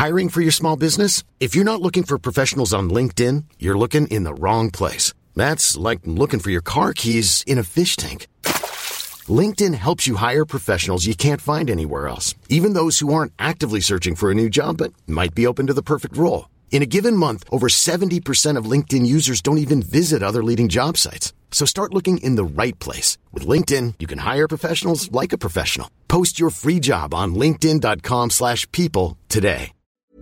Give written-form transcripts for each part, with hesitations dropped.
Hiring for your small business? If you're not looking for professionals on LinkedIn, you're looking in the wrong place. That's like looking for your car keys in a fish tank. LinkedIn helps you hire professionals you can't find anywhere else, even those who aren't actively searching for a new job but might be open to the perfect role. In a given month, over 70% of LinkedIn users don't even visit other leading job sites. So start looking in the right place. With LinkedIn, you can hire professionals like a professional. Post your free job on linkedin.com/people today.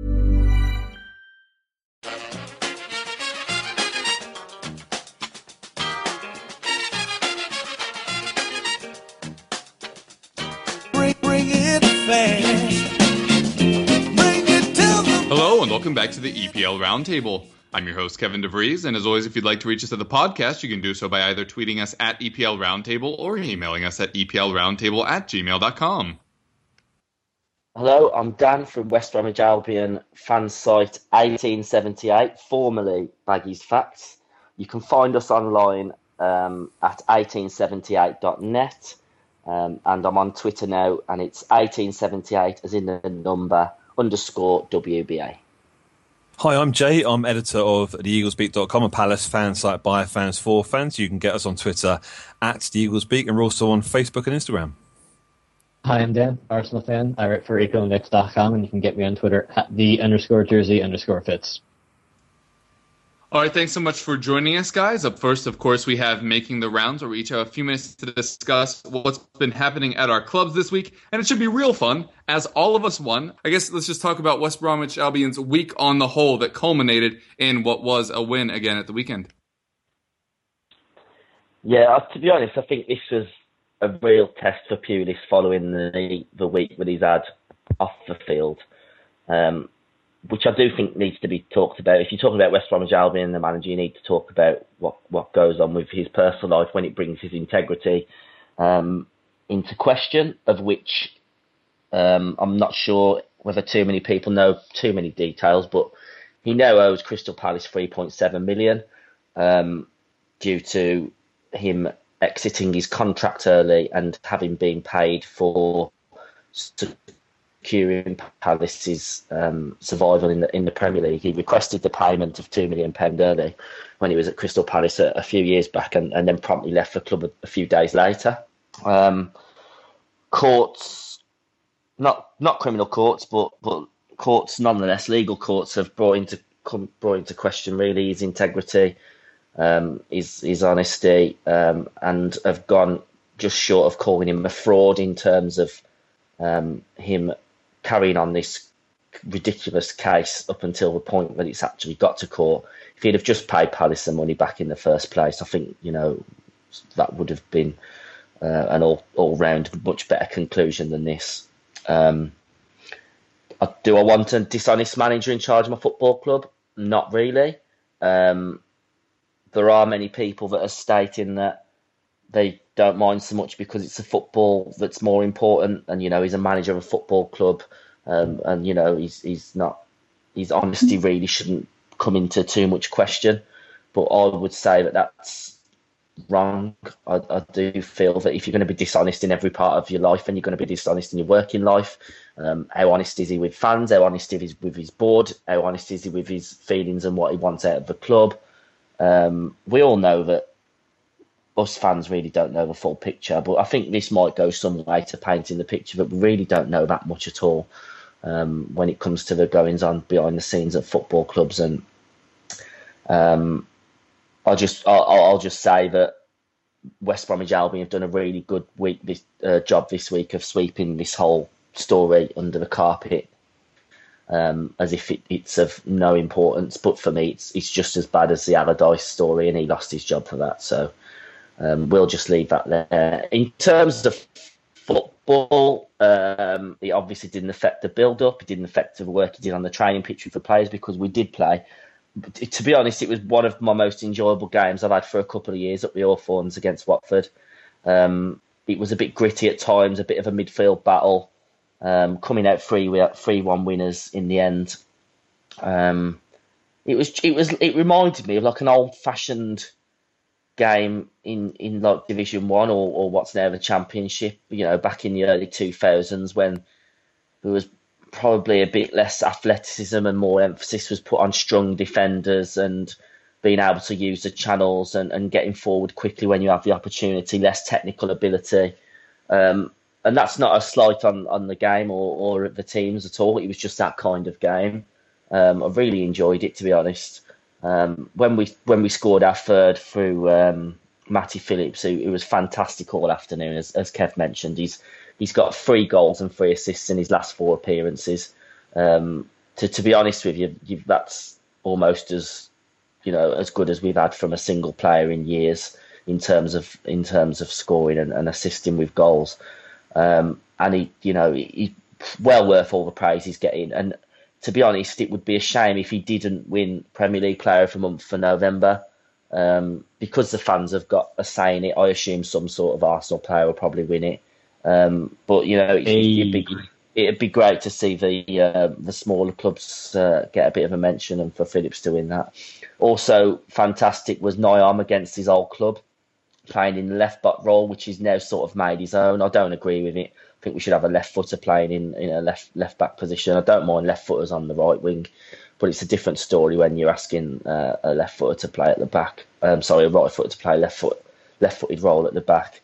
Hello and welcome back to the EPL Roundtable. I'm your host, Kevin DeVries, and as always, if you'd like to reach us at the podcast, you can do so by either tweeting us at EPL Roundtable or emailing us at eplroundtable@gmail.com. Hello, I'm Dan from West Bromwich Albion fan site 1878, formerly Baggies Facts. You can find us online at 1878.net, and I'm on Twitter now, and it's 1878 as in the number _WBA. Hi, I'm Jay. I'm editor of theeaglesbeak.com, a Palace fan site by fans for fans. You can get us on Twitter at The Eaglesbeak, and we're also on Facebook and Instagram. Hi, I'm Dan, Arsenal fan. I write for ecoindex.com, and you can get me on Twitter at _jersey_fits. All right, thanks so much for joining us, guys. Up first, of course, we have Making the Rounds, where we each have a few minutes to discuss what's been happening at our clubs this week. And it should be real fun, as all of us won. I guess let's just talk about West Bromwich Albion's week on the whole that culminated in what was a win again at the weekend. Yeah, to be honest, I think this was a real test for Pulis following the week that he's had off the field. Which I do think needs to be talked about. If you're talking about West Bromwich Albion and the manager, you need to talk about what goes on with his personal life when it brings his integrity into question, of which I'm not sure whether too many people know too many details, but he now owes Crystal Palace 3.7 million due to him exiting his contract early and having been paid for securing Palace's survival in the Premier League. He requested the payment of £2 million early when he was at Crystal Palace a few years back, and then promptly left the club a few days later. Courts, not criminal courts, but courts nonetheless, legal courts have brought into question really his integrity, his honesty, and have gone just short of calling him a fraud in terms of him carrying on this ridiculous case up until the point that it's actually got to court. If he'd have just paid Palace the money back in the first place, I think, that would have been an all-round much better conclusion than this. Do I want a dishonest manager in charge of my football club? Not really. There are many people that are stating that they don't mind so much because it's a football that's more important, and he's a manager of a football club, and his honesty really shouldn't come into too much question. But I would say that that's wrong. I do feel that if you're going to be dishonest in every part of your life, and you're going to be dishonest in your working life, how honest is he with fans? How honest is he with his board? How honest is he with his feelings and what he wants out of the club? We all know that us fans really don't know the full picture, but I think this might go some way to painting the picture, but we really don't know that much at all when it comes to the goings on behind the scenes at football clubs. And I'll just say that West Bromwich Albion have done a really good job this week of sweeping this whole story under the carpet, as if it's of no importance. But for me, it's just as bad as the Allardyce story, and he lost his job for that. So we'll just leave that there. In terms of football, it obviously didn't affect the build-up. It didn't affect the work he did on the training pitch with the players, because we did play. But to be honest, it was one of my most enjoyable games I've had for a couple of years up the Hawthorns against Watford. It was a bit gritty at times, a bit of a midfield battle, coming out 3-1 winners in the end. It reminded me of like an old-fashioned game in like Division 1 or what's now the Championship, back in the early 2000s, when there was probably a bit less athleticism and more emphasis was put on strong defenders and being able to use the channels and getting forward quickly when you have the opportunity, less technical ability. And that's not a slight on the game or the teams at all. It was just that kind of game. I really enjoyed it, to be honest. When we scored our third through Matty Phillips, who was fantastic all afternoon, as Kev mentioned. He's got 3 goals and 3 assists in his last 4 appearances. To be honest with you, that's almost as good as we've had from a single player in years in terms of scoring and assisting with goals. And he's well worth all the praise he's getting. And to be honest, it would be a shame if he didn't win Premier League Player of the Month for November. Because the fans have got a say in it, I assume some sort of Arsenal player will probably win it. But it'd be great to see the smaller clubs get a bit of a mention and for Phillips to win that. Also, fantastic was Nyam against his old club, playing in the left back role, which he's now sort of made his own. I don't agree with it. I think we should have a left footer playing in a left back position. I don't mind left footers on the right wing, but it's a different story when you're asking a left footer to play at the back. A right footer to play left footed role at the back.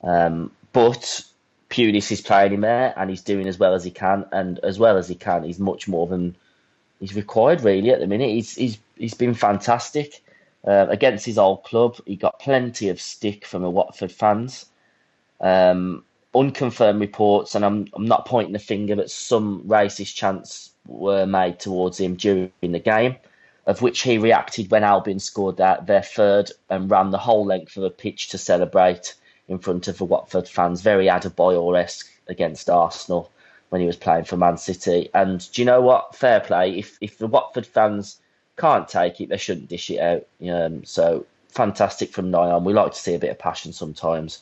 But Pulis is playing him there, and he's doing as well as he can. And as well as he can, he's much more than he's required really at the minute. He's been fantastic against his old club. He got plenty of stick from the Watford fans. Unconfirmed reports, and I'm not pointing the finger, but some racist chants were made towards him during the game, of which he reacted when Albion scored their third and ran the whole length of the pitch to celebrate in front of the Watford fans, very Adebayor-esque against Arsenal when he was playing for Man City. And do you know what? Fair play. If the Watford fans can't take it, they shouldn't dish it out. So fantastic from Nyam. We like to see a bit of passion sometimes.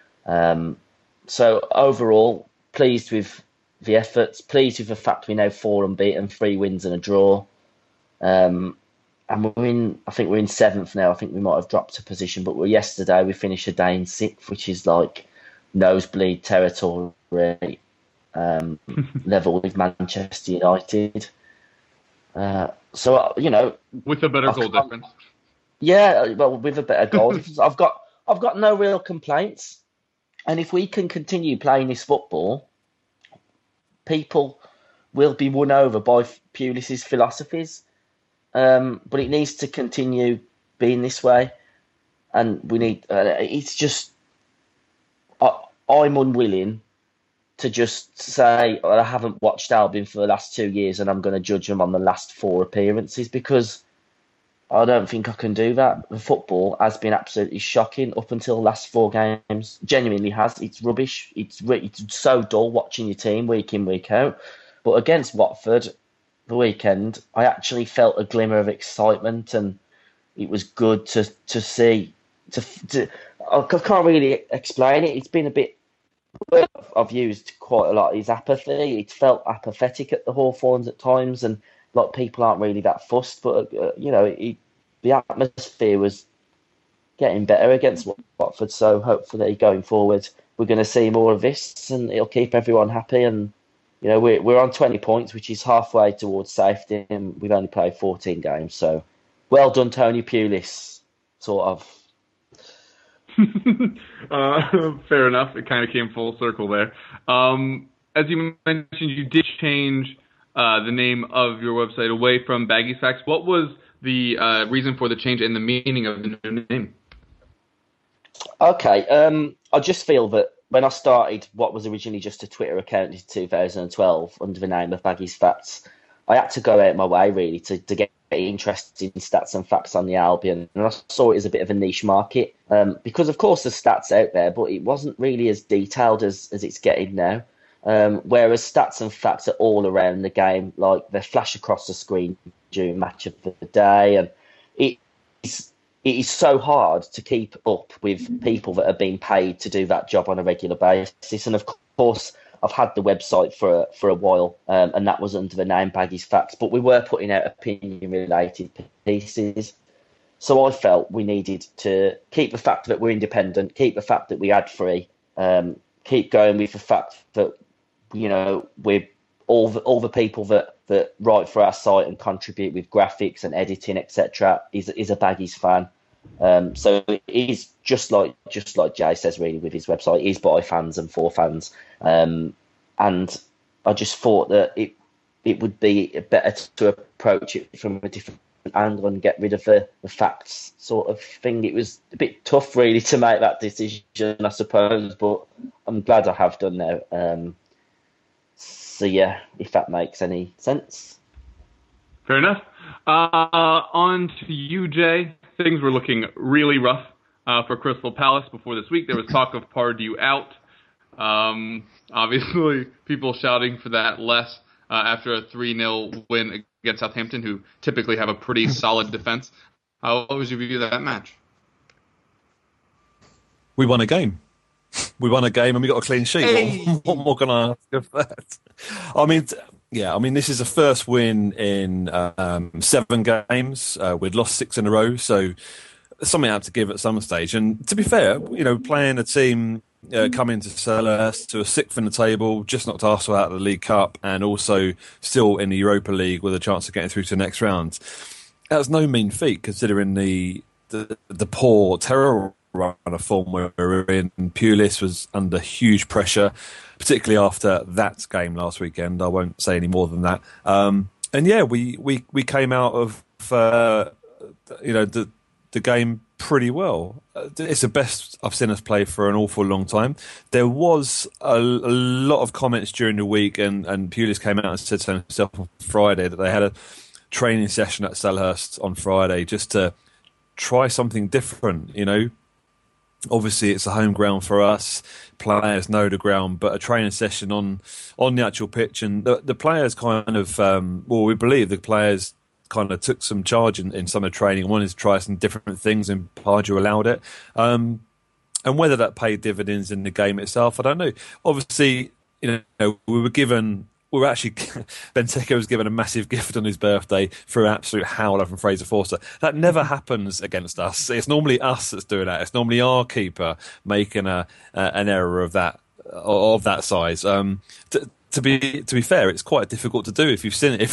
So overall, pleased with the efforts, pleased with the fact we now 4 unbeaten, 3 wins and a draw. And I think we're in 7th now. I think we might have dropped a position, but yesterday we finished a day in 6th, which is like nosebleed territory, level with Manchester United. With a better goal difference. Yeah, well, with a better goal difference. I've got no real complaints. And if we can continue playing this football, people will be won over by Pulis's philosophies. But it needs to continue being this way. And we need, it's just, I'm unwilling to just say, I haven't watched Albion for the last 2 years and I'm going to judge them on the last 4 appearances, because I don't think I can do that. The football has been absolutely shocking up until the last 4 games. Genuinely has. It's rubbish. It's so dull watching your team week in, week out. But against Watford, the weekend, I actually felt a glimmer of excitement, and it was good to see. I can't really explain it. It's been a bit. I've used quite a lot. His apathy. It felt apathetic at the Hawthorns at times, and like people aren't really that fussed. But the atmosphere was getting better against Watford. So hopefully going forward, we're going to see more of this, and it'll keep everyone happy. And we're on 20 points, which is halfway towards safety, and we've only played 14 games. So well done, Tony Pulis, sort of. Fair enough. It kind of came full circle there. As you mentioned, you did change the name of your website away from Baggies Facts. What was the reason for the change and the meaning of the new name? Okay, I just feel that when I started what was originally just a Twitter account in 2012 under the name of Baggies Facts, I had to go out my way really to get interested in stats and facts on the Albion, and I saw it as a bit of a niche market because of course there's stats out there, but it wasn't really as detailed as it's getting now. Whereas stats and facts are all around the game, like they flash across the screen during match of the day, and it is so hard to keep up with people that are being paid to do that job on a regular basis. And of course, I've had the website for a while, and that was under the name Baggies Facts, but we were putting out opinion-related pieces. So I felt we needed to keep the fact that we're independent, keep the fact that we ad free, keep going with the fact that we're all the people that write for our site and contribute with graphics and editing, etc., is a Baggies fan. So it is just like Jay says, really, with his website, it is by fans and for fans. And I just thought that it would be better to approach it from a different angle and get rid of the facts sort of thing. It was a bit tough, really, to make that decision, I suppose, but I'm glad I have done now. So yeah, if that makes any sense. Fair enough. On to you, Jay. Things were looking really rough for Crystal Palace before this week. There was talk of Pardew out. Obviously, people shouting for that less after a 3-0 win against Southampton, who typically have a pretty solid defense. What was your view of that match? We won a game. We won a game and we got a clean sheet. Hey. What more can I ask of that? I mean, this is the first win in 7 games. We'd lost 6 in a row, so something I had to give at some stage. And to be fair, playing a team coming to Selhurst to a 6th in the table, just knocked Arsenal out of the League Cup, and also still in the Europa League with a chance of getting through to the next round. That was no mean feat, considering the poor, terrible run of form we were in. Pulis was under huge pressure, particularly after that game last weekend. I won't say any more than that. And yeah, we came out of the game pretty well. It's the best I've seen us play for an awful long time. There was a lot of comments during the week, and Pulis came out and said to himself on Friday that they had a training session at Selhurst on Friday just to try something different, Obviously, it's a home ground for us. Players know the ground, but a training session on the actual pitch, and the players kind of, we believe the players kind of took some charge in some of the training, wanted to try some different things, and Pardew allowed it. And whether that paid dividends in the game itself, I don't know. Obviously, Benteke was given a massitive gift on his birthday through an absolute howler from Fraser Forster. That never happens against us. It's normally us that's doing that. It's normally our keeper making an error of that size. To be fair, it's quite difficult to do if you've seen it.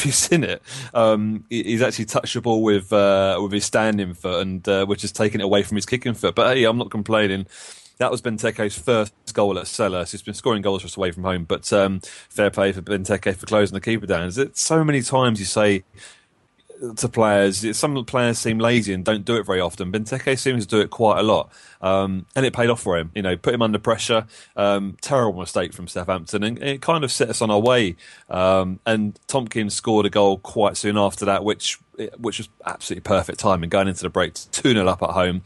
He's actually touched the ball with his standing foot, and which has taken it away from his kicking foot. But hey, I'm not complaining. That was Benteke's first goal at Selhurst. He's been scoring goals for us away from home, but fair play for Benteke for closing the keeper down. So many times you say to players, some players seem lazy and don't do it very often. Benteke seems to do it quite a lot, and it paid off for him. Put him under pressure. Terrible mistake from Southampton, and it kind of set us on our way. And Tompkins scored a goal quite soon after that, which was absolutely perfect timing going into the break, 2-0 up at home.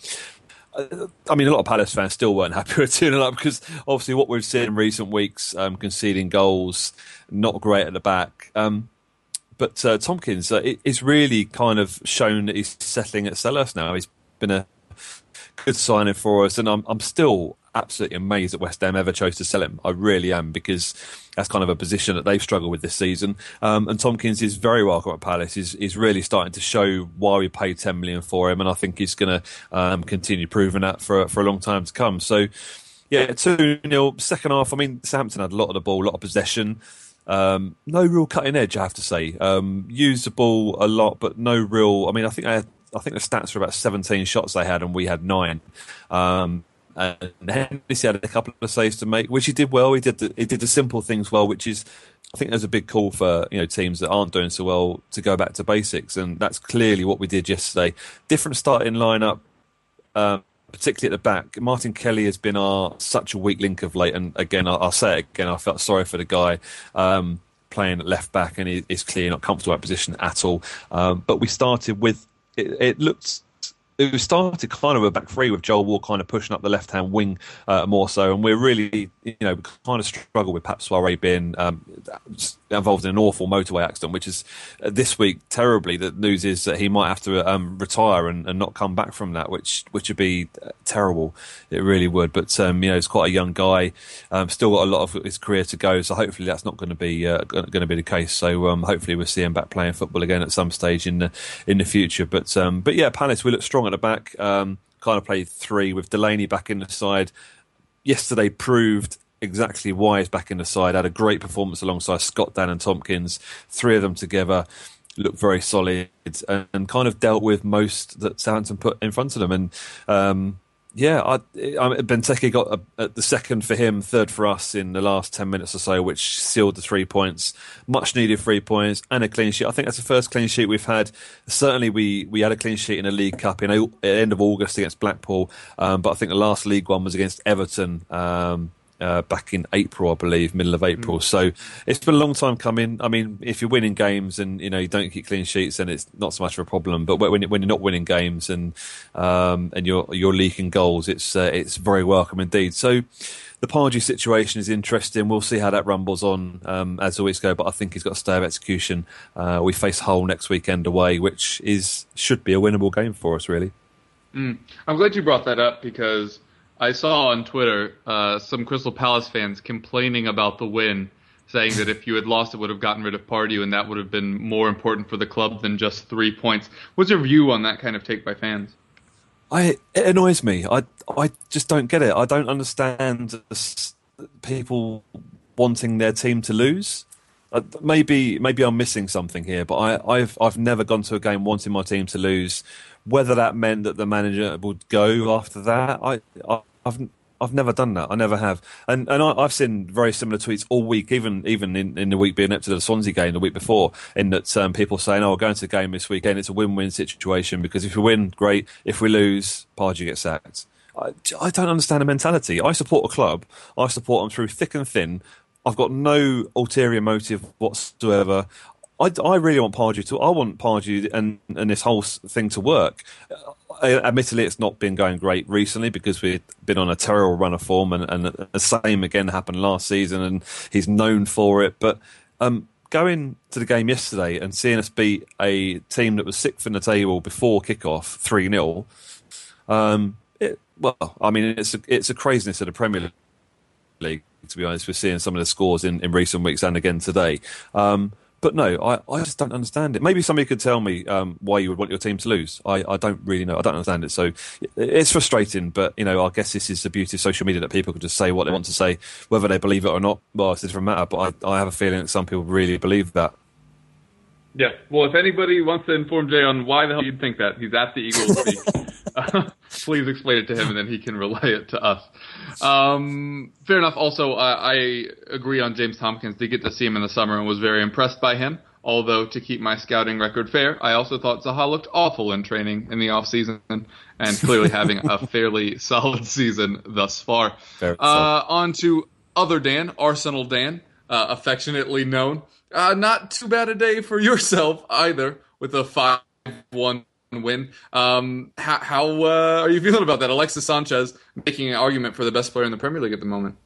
I mean, a lot of Palace fans still weren't happy with 2-0 up because obviously what we've seen in recent weeks, conceding goals, not great at the back. But Tompkins is really kind of shown that he's settling at Selhurst now. He's been a good signing for us, and I'm still absolutely amazed that West Ham ever chose to sell him. I really am, because that's kind of a position that they've struggled with this season. And Tompkins is very welcome at Palace. He's really starting to show why we paid 10 million for him, and I think he's going to continue proving that for a long time to come. So, yeah, 2-0. Second half, I mean, Southampton had a lot of the ball, a lot of possession. No real cutting edge, I have to say. Used the ball a lot, but no real. I mean, I think the stats were about 17 shots they had, and we had 9. And Hennessy had a couple of saves to make, which he did well. He did the simple things well, which is, I think there's a big call for teams that aren't doing so well to go back to basics, and that's clearly what we did yesterday. Different starting lineup, particularly at the back. Martin Kelly has been such a weak link of late, and again, I'll say it again, I felt sorry for the guy playing at left back, and he's clearly not comfortable in that position at all. But we started with it started kind of a back three with Joel Ward kind of pushing up the left-hand wing more so, and we're really, kind of struggle with Pape Soiré being involved in an awful motorway accident, which is this week terribly. The news is that he might have to retire and not come back from that, which would be terrible. It really would. But he's quite a young guy, still got a lot of his career to go. So hopefully that's not going to be the case. So hopefully we'll see him back playing football again at some stage in the future. But yeah, Palace, we look strong at the back. Kind of played 3 with Delaney back in the side. Yesterday proved exactly why he's back in the side. Had a great performance alongside Scott, Dan and Tompkins. 3 of them together looked very solid and kind of dealt with most that Southampton put in front of them. And Benteke got the second for him, third for us in the last 10 minutes or so, which sealed the 3 points. Much needed 3 points and a clean sheet. I think that's the first clean sheet we've had. Certainly we had a clean sheet in a League Cup at the end of August against Blackpool, but I think the last League one was against Everton back in April, I believe, middle of April. So it's been a long time coming. I mean, if you're winning games and you don't keep clean sheets, then it's not so much of a problem. But when you're not winning games and you're leaking goals, it's very welcome indeed. So the Pardew situation is interesting. We'll see how that rumbles on as the weeks go. But I think he's got a stay of execution. We face Hull next weekend away, which should be a winnable game for us, really. I'm glad you brought that up because I saw on Twitter some Crystal Palace fans complaining about the win, saying that if you had lost, it would have gotten rid of Pardew, and that would have been more important for the club than just 3 points. What's your view on that kind of take by fans? It annoys me. I just don't get it. I don't understand people wanting their team to lose. Maybe I'm missing something here, but I've never gone to a game wanting my team to lose. Whether that meant that the manager would go after that, I've never done that. I never have, and I've seen very similar tweets all week, even in the week being up to the Swansea game the week before, in that people saying, "Oh, we're going to the game this weekend. It's a win-win situation because if we win, great. If we lose, Pardew gets sacked." I don't understand the mentality. I support a club. I support them through thick and thin. I've got no ulterior motive whatsoever. I really want Pardew I want Pardew and this whole thing to work. Admittedly, it's not been going great recently because we've been on a terrible run of form, and the same again happened last season, and he's known for it. But going to the game yesterday and seeing us beat a team that was 6th in the table before kickoff 3-0, it's a craziness of the Premier League. To be honest, we're seeing some of the scores in recent weeks and again today. But no, I just don't understand it. Maybe somebody could tell me why you would want your team to lose. I don't really know. I don't understand it. So it's frustrating, but I guess this is the beauty of social media, that people can just say what they want to say, whether they believe it or not. Well, it's a different matter, but I have a feeling that some people really believe that. Yeah. Well, if anybody wants to inform Jay on why the hell you'd think that, he's at the Eagles Speak. Please explain it to him, and then he can relay it to us. Fair enough. Also, I agree on James Tompkins. Did get to see him in the summer and was very impressed by him. Although, to keep my scouting record fair, I also thought Zaha looked awful in training in the off-season and clearly having a fairly solid season thus far. On to other Dan, Arsenal Dan, affectionately known. Not too bad a day for yourself either, with a 5-1 win. How are you feeling about that? Alexis Sanchez making an argument for the best player in the Premier League at the moment.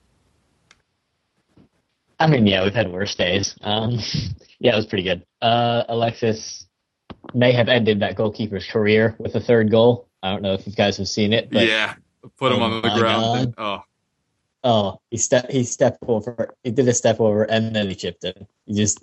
I mean, yeah, we've had worse days. Yeah, it was pretty good. Alexis may have ended that goalkeeper's career with a third goal. I don't know if you guys have seen it. But, yeah, put him on the ground. He stepped over. He did a step over, and then he chipped it. He just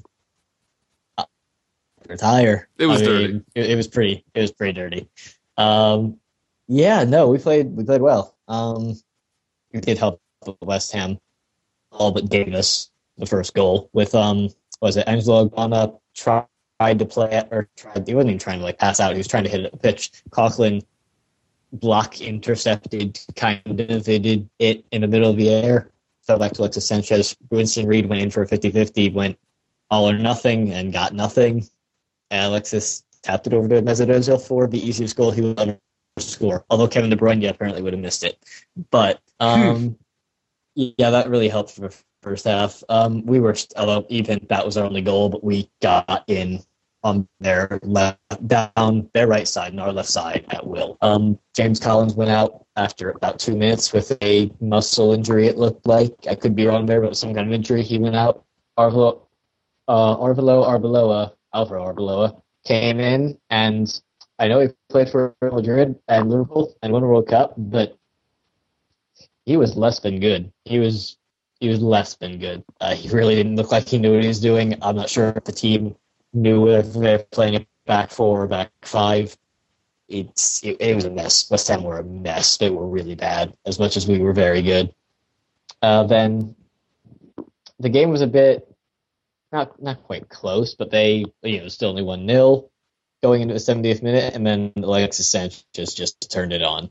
retire. It was dirty. It was pretty dirty. Yeah, no, we played well. We did help West Ham, all but gave us the first goal with was it Angelo Ghana tried to play it, or he wasn't even trying to pass out. He was trying to hit it at the pitch. Coughlin block intercepted, kind of hit it in the middle of the air. Fell back to Alexis Sanchez. Winston Reid went in for a 50-50, went all or nothing and got nothing. And Alexis tapped it over to Mesut Ozil for the easiest goal he would ever score. Although Kevin De Bruyne apparently would have missed it. But yeah, that really helped for the first half. We were, although even that was our only goal, but we got in on their left, down their right side and our left side at will. James Collins went out after about 2 minutes with a muscle injury, it looked like. I could be wrong there, but it was some kind of injury. He went out. Alvaro Arbeloa came in, and I know he played for Madrid and Liverpool and won a World Cup, but he was less than good. He was less than good. He really didn't look like he knew what he was doing. I'm not sure if the team knew if they're playing it back 4 or back 5. It was a mess. West Ham were a mess. They were really bad, as much as we were very good. Then the game was a bit not quite close, but they still only 1-0 going into the 70th minute, and then Alexis Sanchez just turned it on.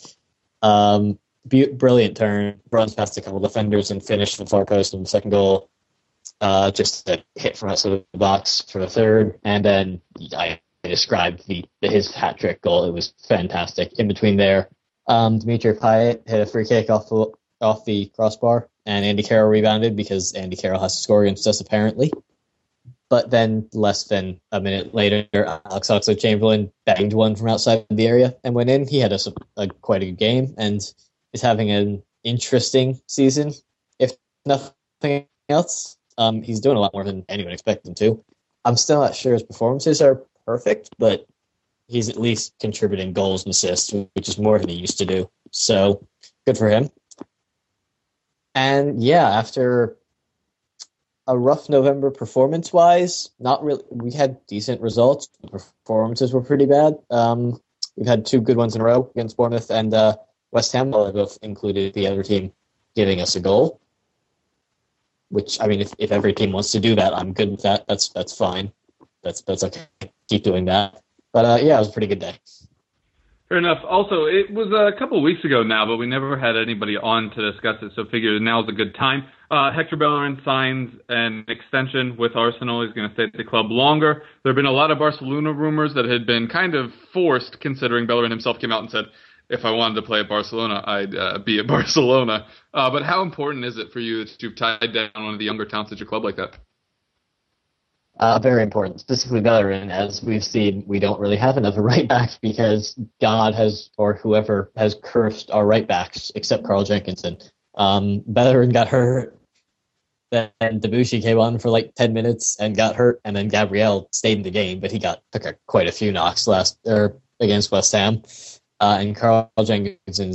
Brilliant turn, runs past a couple defenders and finished the far post on the second goal. Just a hit from outside the box for the third, and then I described his hat trick goal. It was fantastic. In between there, Dimitri Payet hit a free kick off the crossbar, and Andy Carroll rebounded because Andy Carroll has to score against us apparently. But then less than a minute later, Alex Oxlade-Chamberlain banged one from outside the area and went in. He had quite a good game and is having an interesting season, if nothing else. He's doing a lot more than anyone expected him to. I'm still not sure his performances are perfect, but he's at least contributing goals and assists, which is more than he used to do. So good for him. And yeah, after a rough November performance-wise, not really. We had decent results. The performances were pretty bad. We've had 2 good ones in a row against Bournemouth and West Ham. Both included the other team giving us a goal. Which, I mean, if every team wants to do that, I'm good with that. That's fine. That's okay. Keep doing that. But yeah, it was a pretty good day. Fair enough. Also, it was a couple of weeks ago now, but we never had anybody on to discuss it, so figured now's a good time. Hector Bellerin signs an extension with Arsenal. He's going to stay at the club longer. There have been a lot of Barcelona rumors that had been kind of forced, considering Bellerin himself came out and said, if I wanted to play at Barcelona, I'd be at Barcelona. But how important is it for you that you've tied down one of the younger talents at your club like that? Very important, specifically Bellerin. As we've seen, we don't really have another right back because God has, or whoever has cursed our right backs, except Carl Jenkinson. Bellerin got hurt, then Debuchy came on for like 10 minutes and got hurt, and then Gabriel stayed in the game, but he took quite a few knocks against West Ham. And Carl Jenkinson,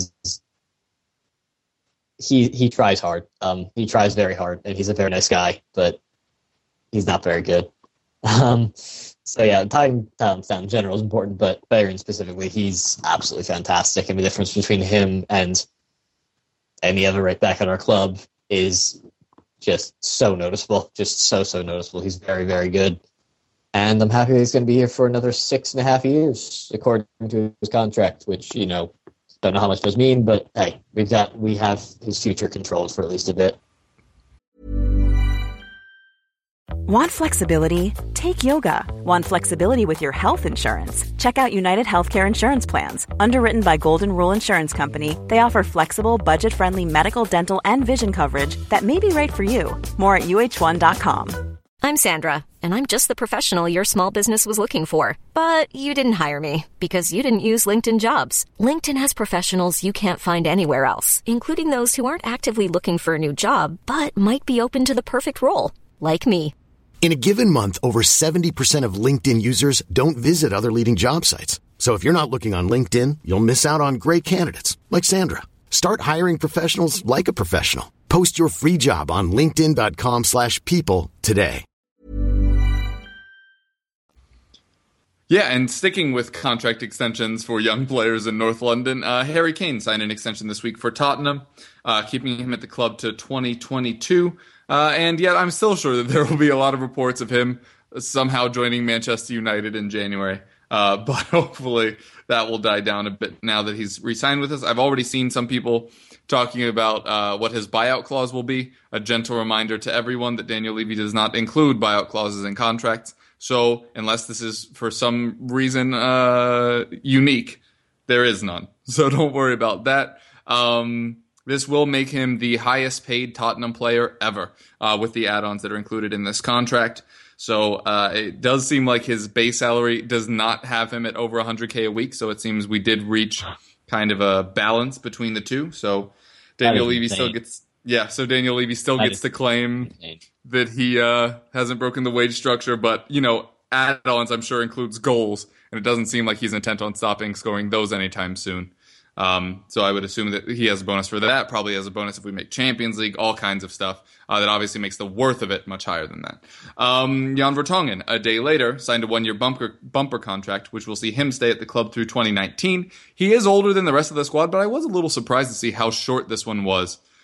he tries hard. He tries very hard, and he's a very nice guy, but he's not very good. So yeah, tying talents down in general is important, but Bellerin specifically, he's absolutely fantastic, and the difference between him and any other right back at our club is just so noticeable, just so noticeable. He's very, very good. And I'm happy he's going to be here for another 6.5 years, according to his contract, which, don't know how much does mean, but hey, we have his future controlled for at least a bit. Want flexibility? Take yoga. Want flexibility with your health insurance? Check out United Healthcare Insurance Plans. Underwritten by Golden Rule Insurance Company, they offer flexible, budget-friendly medical, dental, and vision coverage that may be right for you. More at uh1.com. I'm Sandra, and I'm just the professional your small business was looking for. But you didn't hire me because you didn't use LinkedIn Jobs. LinkedIn has professionals you can't find anywhere else, including those who aren't actively looking for a new job, but might be open to the perfect role, like me. In a given month, over 70% of LinkedIn users don't visit other leading job sites. So if you're not looking on LinkedIn, you'll miss out on great candidates like Sandra. Start hiring professionals like a professional. Post your free job on linkedin.com/people today. Yeah, and sticking with contract extensions for young players in North London, Harry Kane signed an extension this week for Tottenham, keeping him at the club to 2022. And yet I'm still sure that there will be a lot of reports of him somehow joining Manchester United in January. But hopefully that will die down a bit now that he's re-signed with us. I've already seen some people talking about what his buyout clause will be. A gentle reminder to everyone that Daniel Levy does not include buyout clauses in contracts. So unless this is for some reason unique, there is none. So don't worry about that. This will make him the highest paid Tottenham player ever with the add-ons that are included in this contract. So it does seem like his base salary does not have him at over 100K a week. So it seems we did reach kind of a balance between the two. So Daniel Levy still gets, Daniel Levy still gets to claim that he hasn't broken the wage structure. But, add-ons I'm sure includes goals. And it doesn't seem like he's intent on stopping scoring those anytime soon. So I would assume that he has a bonus for that, probably has a bonus if we make Champions League, all kinds of stuff that obviously makes the worth of it much higher than that. Jan Vertonghen, a day later, signed a 1-year bumper contract, which will see him stay at the club through 2019. He is older than the rest of the squad, but I was a little surprised to see how short this one was.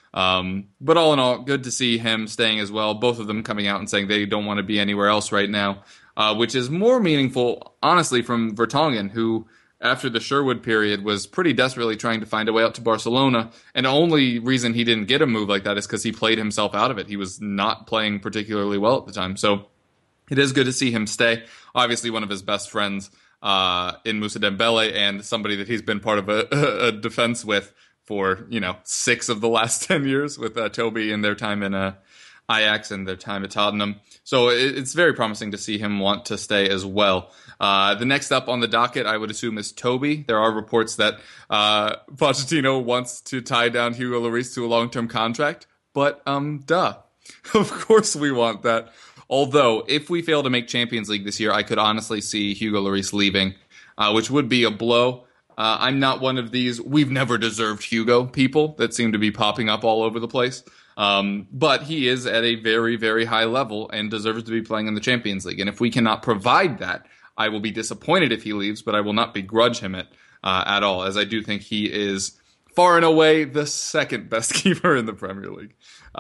But all in all, good to see him staying as well. Both of them coming out and saying they don't want to be anywhere else right now, which is more meaningful, honestly, from Vertonghen, who, after the Sherwood period, was pretty desperately trying to find a way out to Barcelona. And the only reason he didn't get a move like that is because he played himself out of it. He was not playing particularly well at the time. So it is good to see him stay. Obviously, one of his best friends in Moussa Dembele, and somebody that he's been part of a defense with for 6 of the last 10 years with Toby in their time in Ajax and their time at Tottenham. So it's very promising to see him want to stay as well. The next up on the docket, I would assume, is Toby. There are reports that Pochettino wants to tie down Hugo Lloris to a long-term contract, but duh. Of course we want that. Although, if we fail to make Champions League this year, I could honestly see Hugo Lloris leaving, which would be a blow. I'm not one of these "we've never deserved Hugo" people that seem to be popping up all over the place. But he is at a very, very high level and deserves to be playing in the Champions League. And if we cannot provide that, I will be disappointed if he leaves, but I will not begrudge him it at all, as I do think he is far and away the second best keeper in the Premier League.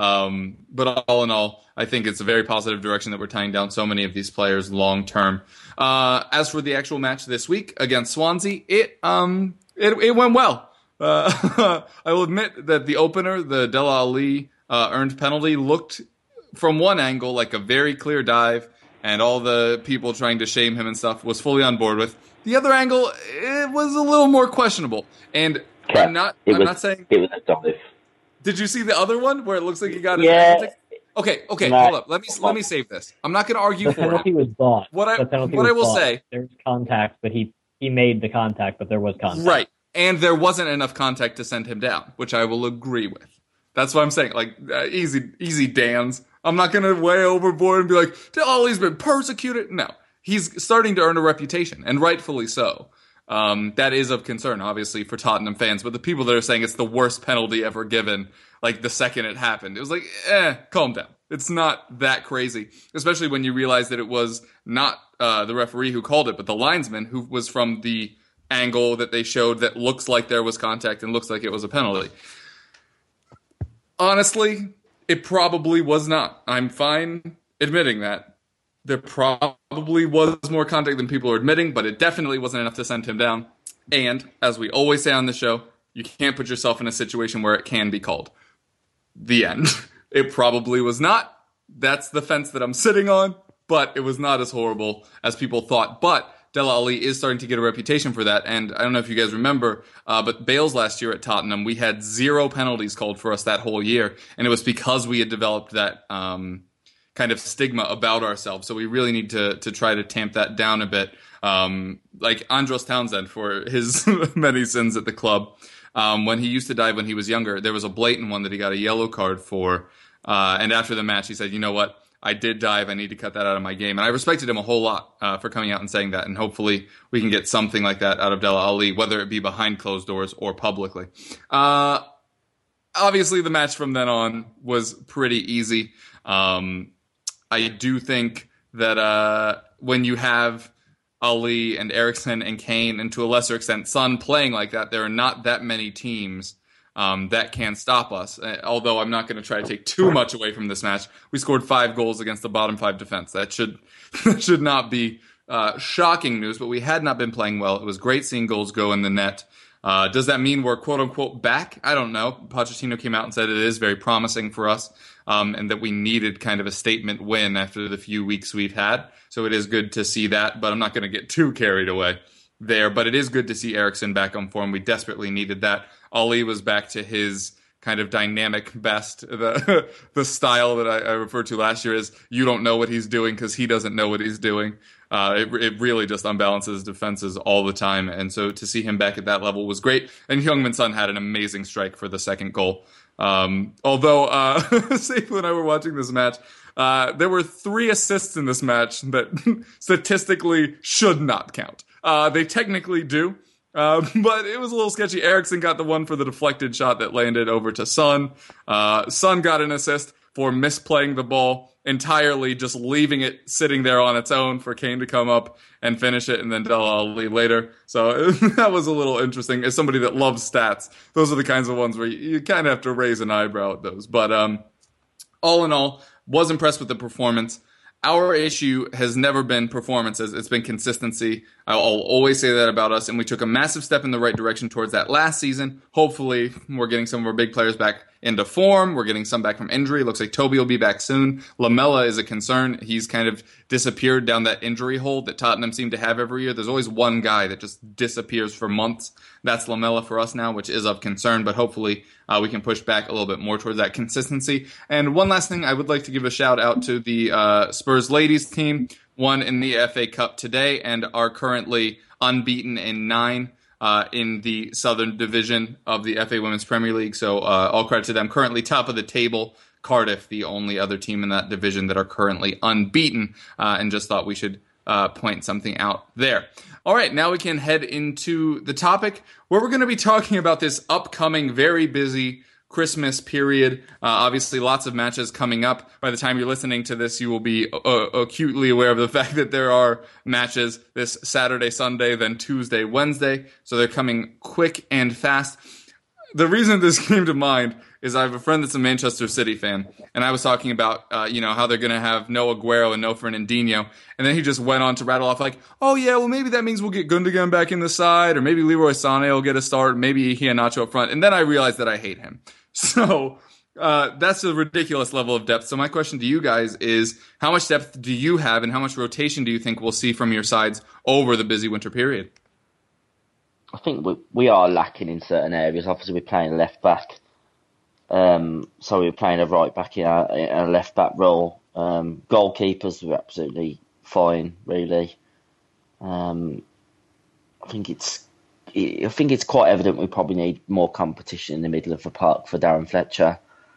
But all in all, I think it's a very positive direction that we're tying down so many of these players long term. As for the actual match this week against Swansea, it went well. I will admit that the opener, the Dele Alli earned penalty, looked from one angle like a very clear dive, and all the people trying to shame him and stuff was fully on board with. The other angle, it was a little more questionable. And Yeah, I'm not saying it was a dive. Did you see the other one where it looks like he got his Yeah. penalty? Okay, No. hold up. Let me save this. I'm not going to argue The for penalty him. was bought. What I The will say, there was contact, but he made the contact, but there was contact. right, and there wasn't enough contact to send him down, which I will agree with. That's what I'm saying. Like, easy, Dan's. I'm not going to way overboard and be like, oh, he's been persecuted. No, he's starting to earn a reputation, and rightfully so. That is of concern, obviously, for Tottenham fans. But the people that are saying it's the worst penalty ever given, like the second it happened, it was like, calm down. It's not that crazy, especially when you realize that it was not the referee who called it, but the linesman who was from the angle that they showed that looks like there was contact and looks like it was a penalty. Honestly, it probably was not. I'm fine admitting that. There probably was more contact than people are admitting, but it definitely wasn't enough to send him down. And, as we always say on the show, you can't put yourself in a situation where it can be called. The end. It probably was not. That's the fence that I'm sitting on, but it was not as horrible as people thought. But Dele Alli is starting to get a reputation for that, and I don't know if you guys remember, but Bale's last year at Tottenham, we had 0 penalties called for us that whole year, and it was because we had developed that kind of stigma about ourselves. So we really need to try to tamp that down a bit. Like Andros Townsend, for his many sins at the club, when he used to dive when he was younger, there was a blatant one that he got a yellow card for, and after the match he said, you know what, I did dive, I need to cut that out of my game. And I respected him a whole lot for coming out and saying that, and hopefully we can get something like that out of Dele Alli, whether it be behind closed doors or publicly. Obviously the match from then on was pretty easy. I do think that when you have Ali and Eriksen and Kane, and to a lesser extent Son, playing like that, there are not that many teams that can stop us. Although I'm not going to try to take too much away from this match. We scored 5 goals against the bottom 5 defense. That should not be shocking news, but we had not been playing well. It was great seeing goals go in the net. Does that mean we're quote-unquote back? I don't know. Pochettino came out and said it is very promising for us, and that we needed kind of a statement win after the few weeks we've had. So it is good to see that, but I'm not going to get too carried away there. But it is good to see Eriksen back on form. We desperately needed that. Ali was back to his kind of dynamic best. The style that I referred to last year is you don't know what he's doing because he doesn't know what he's doing. It really just unbalances defenses all the time. And so to see him back at that level was great. And Heung-min Son had an amazing strike for the second goal. Although Seifu and I were watching this match, there were 3 assists in this match that statistically should not count. They technically do. But it was a little sketchy. Eriksen got the one for the deflected shot that landed over to Son. Son got an assist for misplaying the ball entirely just leaving it sitting there on its own for Kane to come up and finish it, and then Dele Alli later. So that was a little interesting. As somebody that loves stats, those are the kinds of ones where you kind of have to raise an eyebrow at those. But all in all, was impressed with the performance. Our issue has never been performances. It's been consistency. I'll always say that about us, and we took a massive step in the right direction towards that last season. Hopefully, we're getting some of our big players back into form. We're getting some back from injury. Looks like Toby will be back soon. Lamela is a concern. He's kind of disappeared down that injury hole that Tottenham seem to have every year. There's always one guy that just disappears for months. That's Lamela for us now, which is of concern, but hopefully we can push back a little bit more towards that consistency. And one last thing, I would like to give a shout out to the Spurs ladies team. Won in the FA Cup today and are currently unbeaten in 9 in the Southern Division of the FA Women's Premier League. So all credit to them. Currently top of the table. Cardiff, the only other team in that division that are currently unbeaten, and just thought we should point something out there. All right, now we can head into the topic where we're going to be talking about this upcoming, very busy Christmas period. Obviously, lots of matches coming up. By the time you're listening to this, you will be acutely aware of the fact that there are matches this Saturday, Sunday, then Tuesday, Wednesday. So they're coming quick and fast. The reason this came to mind is I have a friend that's a Manchester City fan, and I was talking about, how they're going to have no Aguero and no Fernandinho, and then he just went on to rattle off like, oh yeah, well maybe that means we'll get Gundogan back in the side, or maybe Leroy Sané will get a start, maybe Iheanacho up front, and then I realized that I hate him. So that's a ridiculous level of depth. So my question to you guys is, how much depth do you have, and how much rotation do you think we'll see from your sides over the busy winter period? I think we are lacking in certain areas. Obviously, we're playing left back. So we're playing a right back in a left back role. Goalkeepers were absolutely fine, really. I think it's quite evident we probably need more competition in the middle of the park for Darren Fletcher.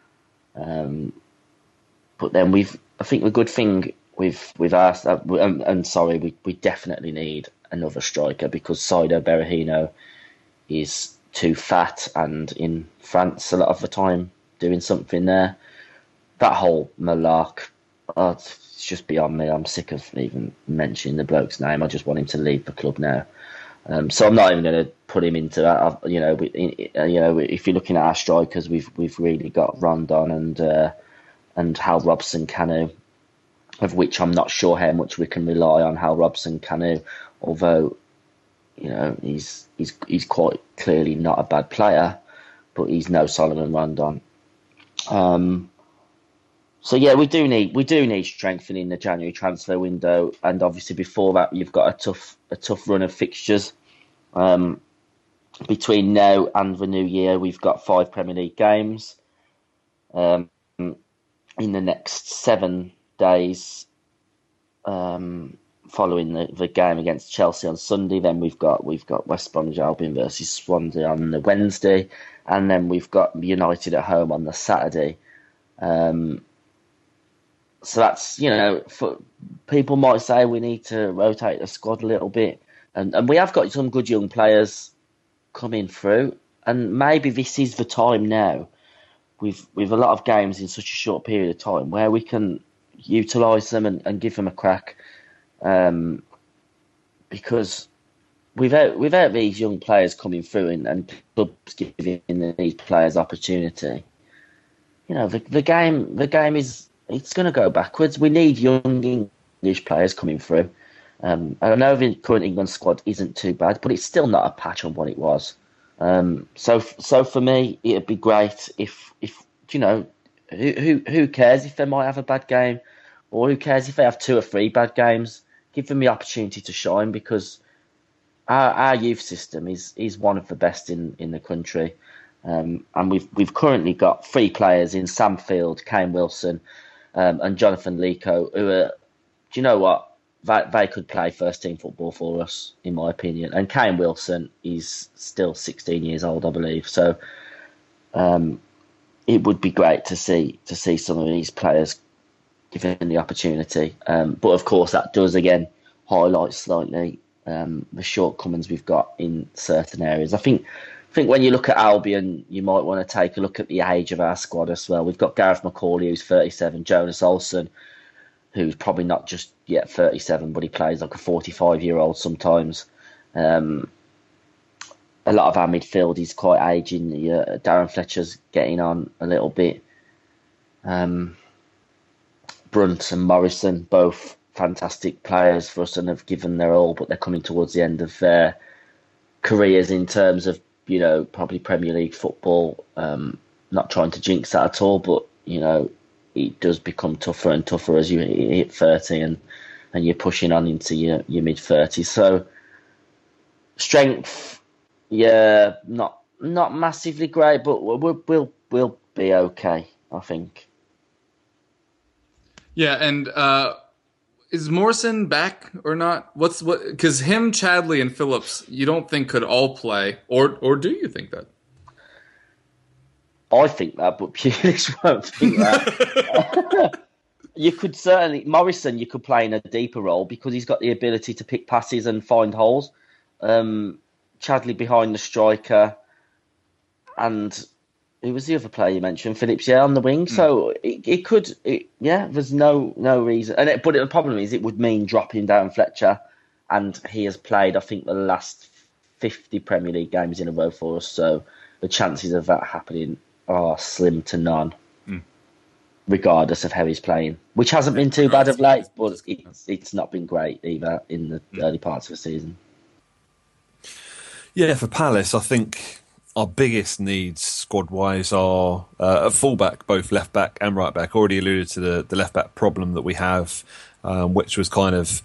But then I think the good thing we've asked, we definitely need another striker, because Saido Berahino is too fat and in France a lot of the time doing something there. That whole malark, it's just beyond me. I'm sick of even mentioning the bloke's name. I just want him to leave the club now. So I'm not even going to put him into that. If you're looking at our strikers, we've really got Rondon and Hal Robson-Kanu, of which I'm not sure how much we can rely on Hal Robson-Kanu, although he's quite clearly not a bad player, but he's no Solomon Rondon. So yeah, we do need strengthening in the January transfer window, and obviously before that you've got a tough run of fixtures. Between now and the new year, we've got 5 Premier League games. In the next 7 days, following the game against Chelsea on Sunday, then we've got West Bromwich Albion versus Swansea on the Wednesday, and then we've got United at home on the Saturday. So that's, for people might say we need to rotate the squad a little bit, and we have got some good young players coming through, and maybe this is the time now, with a lot of games in such a short period of time, where we can utilise them and give them a crack. Because without these young players coming through and clubs giving these players opportunity, the game is, it's going to go backwards. We need young English players coming through. I know the current England squad isn't too bad, but it's still not a patch on what it was. So for me, it'd be great if who cares if they might have a bad game, or who cares if they have 2 or 3 bad games? Give them the opportunity to shine, because our youth system is one of the best in the country. And we've currently got 3 players in Sam Field, Kane Wilson, and Jonathan Lico, who are, do you know what? They could play first team football for us, in my opinion. And Kane Wilson is still 16 years old, I believe. So it would be great to see some of these players given the opportunity. But of course, that does again highlight slightly the shortcomings we've got in certain areas. I think when you look at Albion, you might want to take a look at the age of our squad as well. We've got Gareth McCauley, who's 37, Jonas Olsen, who's probably not just yet 37, but he plays like a 45-year-old sometimes. A lot of our midfield is quite aging. Darren Fletcher's getting on a little bit. Brunt and Morrison, both fantastic players for us and have given their all, but they're coming towards the end of their careers in terms of, probably Premier League football. Not trying to jinx that at all, but, it does become tougher and tougher as you hit 30 and you're pushing on into your mid-30s. So, strength, yeah, not massively great, but we'll be okay, I think. Yeah, and is Morrison back or not? Because him, Chadley, and Phillips, you don't think could all play, or do you think that? I think that, but Pulis won't think that. You could certainly Morrison. You could play in a deeper role because he's got the ability to pick passes and find holes. Chadley behind the striker, and who was the other player you mentioned? Phillips, on the wing. So it could, there's no reason. But the problem is, it would mean dropping down Fletcher, and he has played, I think, the last 50 Premier League games in a row for us. So the chances of that happening are slim to none, regardless of how he's playing, which hasn't been too bad of late, but it's not been great either in the early parts of the season. Yeah, for Palace, I think our biggest needs squad-wise are at fullback, both left-back and right-back. Already alluded to the left-back problem that we have, which was kind of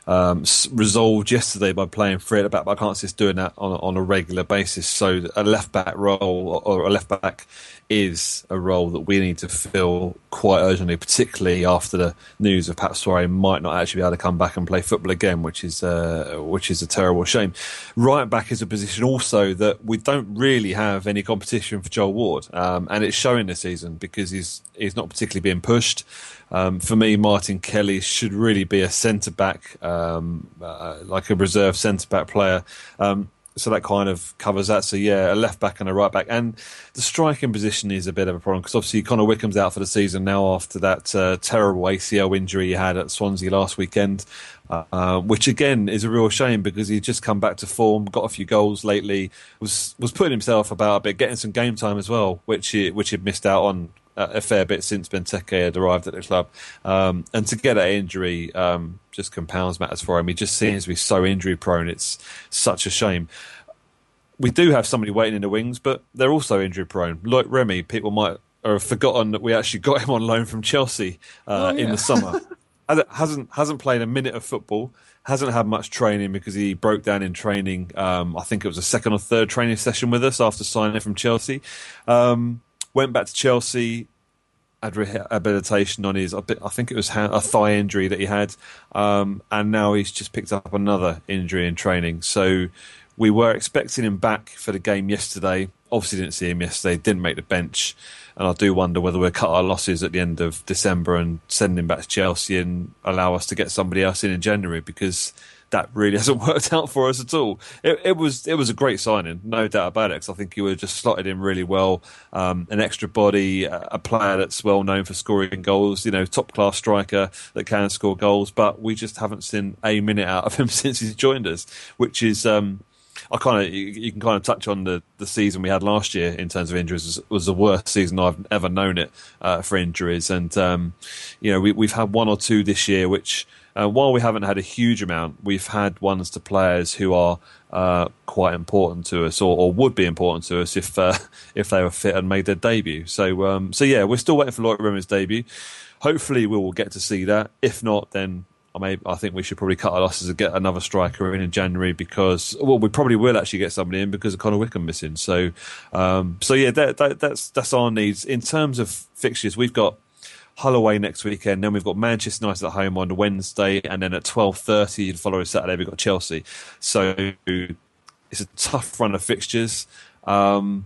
resolved yesterday by playing free at the back, but I can't see us doing that on a regular basis. So a left-back role, or a left-back is a role that we need to fill quite urgently, particularly after the news of Pat Soiree might not actually be able to come back and play football again, which is a terrible shame. Right back is a position also that we don't really have any competition for Joel Ward, and it's showing this season because he's not particularly being pushed. For me, Martin Kelly should really be a centre-back, like a reserve centre-back player. So that kind of covers that. So, a left-back and a right-back. And the striking position is a bit of a problem because obviously Connor Wickham's out for the season now after that terrible ACL injury he had at Swansea last weekend, which, again, is a real shame because he'd just come back to form, got a few goals lately, was putting himself about a bit, getting some game time as well, which he'd missed out on a fair bit since Benteke had arrived at the club. And to get that injury just compounds matters for him. He just seems to be so injury prone. It's such a shame. We do have somebody waiting in the wings, but they're also injury prone. Like Remy, people might have forgotten that we actually got him on loan from Chelsea in the summer. Hasn't played a minute of football, hasn't had much training because he broke down in training. I think it was a second or third training session with us after signing from Chelsea. Went back to Chelsea, had rehabilitation on his, I think it was a thigh injury that he had, and now he's just picked up another injury in training. So we were expecting him back for the game yesterday. Obviously didn't see him yesterday, didn't make the bench, and I do wonder whether we'll cut our losses at the end of December and send him back to Chelsea and allow us to get somebody else in January, because that really hasn't worked out for us at all. It was a great signing, no doubt about it, because I think he would have just slotted in really well. An extra body, a player that's well known for scoring goals, top class striker that can score goals, but we just haven't seen a minute out of him since he's joined us, which is you can kind of touch on the season we had last year in terms of injuries. It was the worst season I've ever known it for injuries, and we've had one or two this year which. While we haven't had a huge amount, we've had ones to players who are quite important to us, or would be important to us if they were fit and made their debut. So we're still waiting for Lloyd Rimmer's debut. Hopefully, we will get to see that. If not, then I think we should probably cut our losses and get another striker in January because, we probably will actually get somebody in because of Connor Wickham missing. So that's our needs in terms of fixtures. We've got Hull away next weekend, then we've got Manchester United at home on Wednesday, and then at 12:30 the following Saturday we've got Chelsea. So it's a tough run of fixtures. Hull,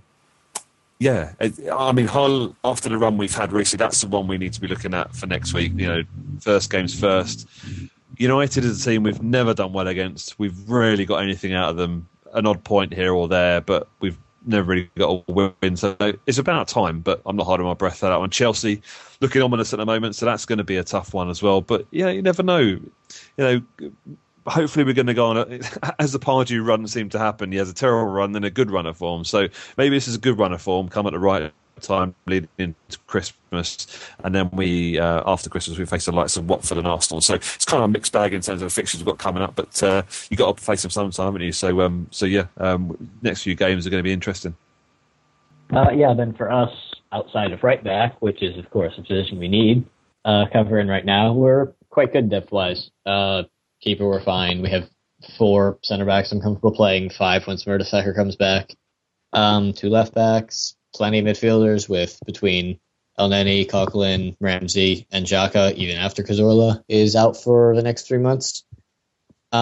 after the run we've had recently, that's the one we need to be looking at for next week. First games first. United is a team we've never done well against. We've rarely got anything out of them. An odd point here or there, but we've never really got a win. So it's about time, but I'm not holding my breath for that one. Chelsea looking ominous at the moment, so that's going to be a tough one as well. But yeah, you never know. You know, hopefully we're going to go on as the Pardew run seemed to happen. He has a terrible run, then a good run of form. So maybe this is a good run of form, come at the right time leading into Christmas, and then we after Christmas we face the likes of Watford and Arsenal. So it's kind of a mixed bag in terms of the fixtures we've got coming up, but you got to face them sometime, haven't you? So next few games are going to be interesting. Then for us, outside of right back, which is of course a position we need covering right now, we're quite good depth wise. Keeper, we're fine. We have 4 center backs I'm comfortable playing, 5 when Mertesacker comes back. 2 left backs, plenty of midfielders with between Elneny, Coquelin, Ramsey, and Xhaka, even after Cazorla is out for the next 3 months. We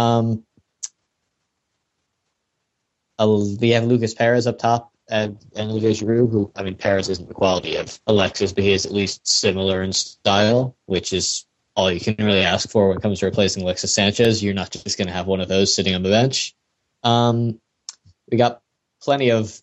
have Lucas Perez up top and Olivier Giroud, who, I mean, Perez isn't the quality of Alexis, but he is at least similar in style, which is all you can really ask for when it comes to replacing Alexis Sanchez. You're not just going to have one of those sitting on the bench. We got plenty of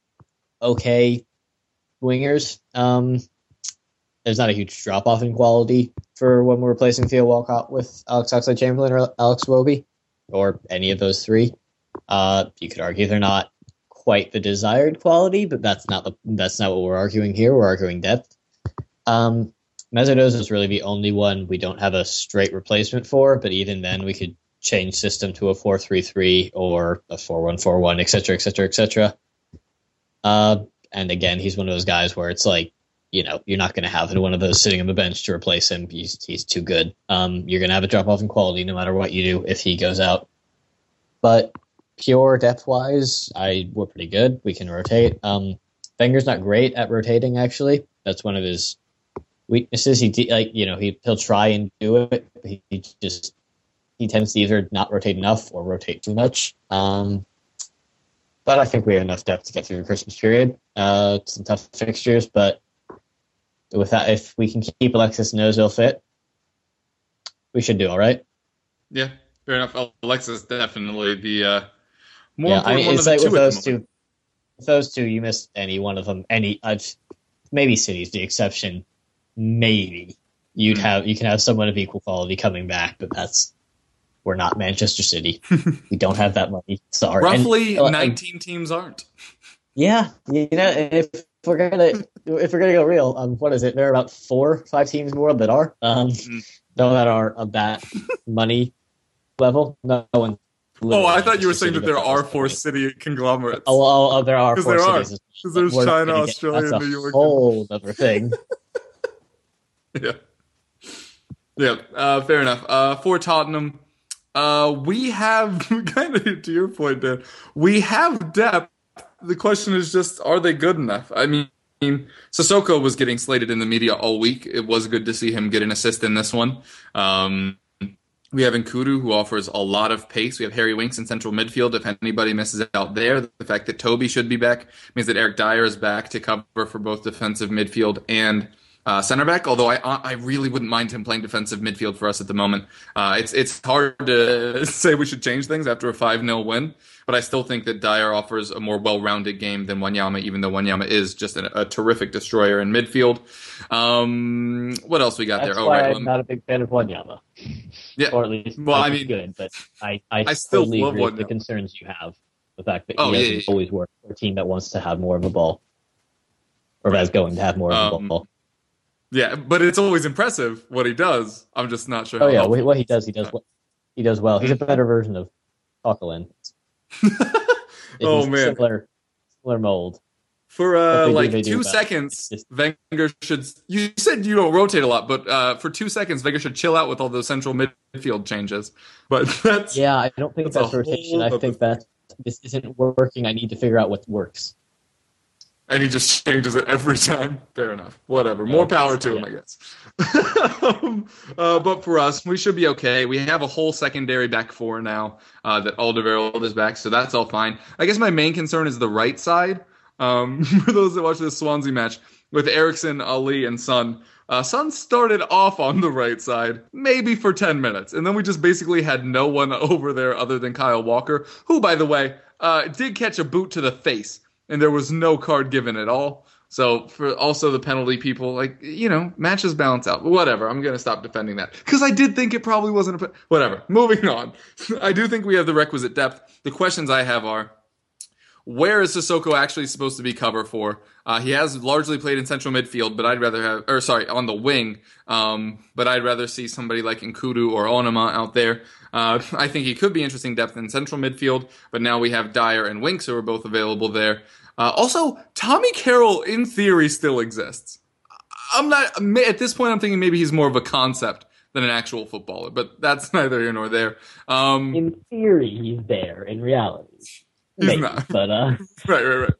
okay wingers. There's not a huge drop-off in quality for when we're replacing Theo Walcott with Alex Oxlade-Chamberlain or Alex Iwobi, or any of those 3. You could argue they're not quite the desired quality, but that's not what we're arguing here. We're arguing depth. Mezzano's is really the only one we don't have a straight replacement for, but even then we could change system to a 4-3-3 or a 4-1-4-1, etc., etc., etc. And again, he's one of those guys where it's like, you know, you're not going to have one of those sitting on the bench to replace him. He's too good. You're going to have a drop-off in quality no matter what you do if he goes out. But pure depth-wise, we're pretty good. We can rotate. Wenger's not great at rotating, actually. That's one of his weaknesses. He'll try and do it. He tends to either not rotate enough or rotate too much. But I think we have enough depth to get through the Christmas period. Some tough fixtures, but with that, if we can keep Alexis and Ozil fit, we should do all right. Yeah, fair enough. Alexis definitely the more important one it's of the like two. With those two, you missed any one of them. Maybe City's the exception. Maybe you can have someone of equal quality coming back, but we're not Manchester City. We don't have that money. Sorry. Roughly 19 teams aren't. Yeah, if we're gonna go real, what is it? There are about 4 or 5 teams in the world that are that are of that money level. No one. Oh, I thought you were saying that there are 4 city conglomerates. Oh, there are 4 cities. Because there's China, Australia, and New York. That's a whole other thing. Yeah, fair enough. For Tottenham, we have, kind of to your point, Dan, we have depth. The question is just, are they good enough? I mean, Sissoko was getting slated in the media all week. It was good to see him get an assist in this one. We have Nkudu, who offers a lot of pace. We have Harry Winks in central midfield. If anybody misses out there, the fact that Toby should be back means that Eric Dyer is back to cover for both defensive midfield and center back, although I really wouldn't mind him playing defensive midfield for us at the moment. It's hard to say we should change things after a 5-0 win, but I still think that Dyer offers a more well-rounded game than Wanyama, even though Wanyama is just a terrific destroyer in midfield. What else we got That's there? Why I'm not a big fan of Wanyama. Yeah, or at least good, but I still totally agree with the concerns you have. The fact that he doesn't always work for a team that wants to have more of a ball, or that's going to have more of a ball. Yeah, but it's always impressive what he does. I'm just not sure. What he does well. He's a better version of Coquelin. Man, similar mold. For 2 seconds, Wenger should. You said you don't rotate a lot, but for 2 seconds, Wenger should chill out with all those central midfield changes. But that's I don't think that's rotation. I think that this isn't working. I need to figure out what works. And he just changes it every time. Fair enough. Whatever. More power to him, I guess. But for us, we should be okay. We have a whole secondary back 4 now that Alderweireld is back, so that's all fine. I guess my main concern is the right side. For those that watch the Swansea match, with Eriksen, Ali, and Son. Son started off on the right side, maybe for 10 minutes. And then we just basically had no one over there other than Kyle Walker, who, by the way, did catch a boot to the face and there was no card given at all. So for also the penalty people, like, matches balance out. But whatever, I'm going to stop defending that. Because I did think it probably wasn't whatever. Moving on. I do think we have the requisite depth. The questions I have are, where is Sissoko actually supposed to be cover for? He has largely played in central midfield, but I'd rather on the wing. But I'd rather see somebody like Nkudu or Onuma out there. I think he could be interesting depth in central midfield, but now we have Dyer and Winks who are both available there. Also, Tommy Carroll, in theory, still exists. At this point, I'm thinking maybe he's more of a concept than an actual footballer, but that's neither here nor there. In theory, he's there. In reality, he's not. But, Right.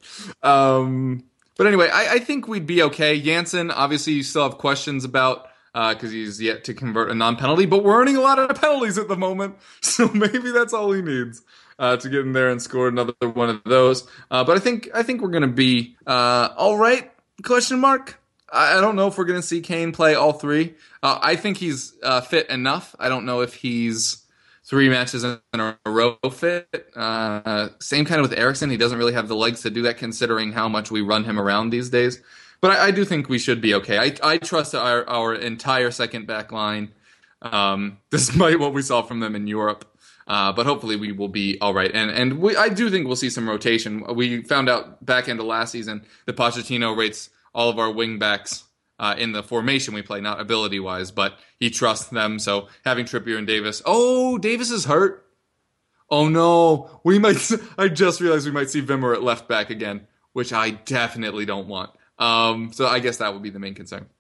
But anyway, I think we'd be okay. Janssen, obviously, you still have questions about, because he's yet to convert a non-penalty, but we're earning a lot of penalties at the moment, so maybe that's all he needs. To get in there and score another one of those. But I think we're going to be all right, question mark. I don't know if we're going to see Kane play all three. I think he's fit enough. I don't know if he's 3 matches in a row fit. Same kind of with Eriksen. He doesn't really have the legs to do that considering how much we run him around these days. But I do think we should be okay. I trust our entire second back line, despite what we saw from them in Europe. But hopefully we will be all right. And I do think we'll see some rotation. We found out back into last season that Pochettino rates all of our wing backs in the formation we play, not ability-wise, but he trusts them. So having Trippier and Davis. Oh, Davis is hurt. Oh, no. I just realized we might see Wimmer at left back again, which I definitely don't want. So I guess that would be the main concern.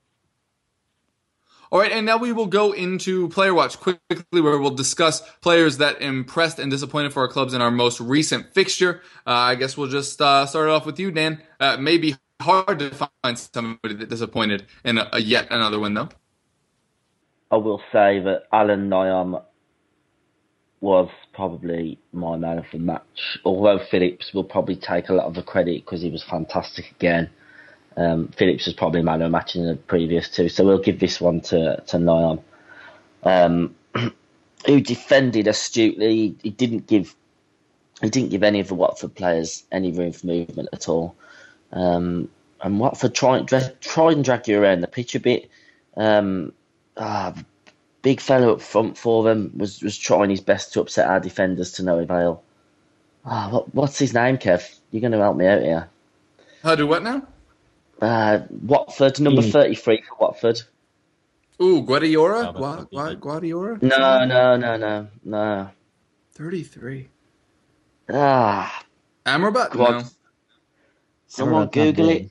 All right, and now we will go into Player Watch quickly, where we'll discuss players that impressed and disappointed for our clubs in our most recent fixture. I guess we'll just start it off with you, Dan. Maybe hard to find somebody that disappointed in yet another win, though. I will say that Alan Nyam was probably my man of the match, although Phillips will probably take a lot of the credit because he was fantastic again. Phillips was probably man of the match in the previous 2, so we'll give this one to Nyam, who defended astutely. He didn't give any of the Watford players any room for movement at all. And Watford try and drag you around the pitch a bit. Big fellow up front for them was trying his best to upset our defenders to no avail. What's his name, Kev? You're going to help me out here. How do what now? Watford, number 33 for Watford. Ooh, Guardiola? Guardiola? No. 33. Amrabat? No. Someone Google it.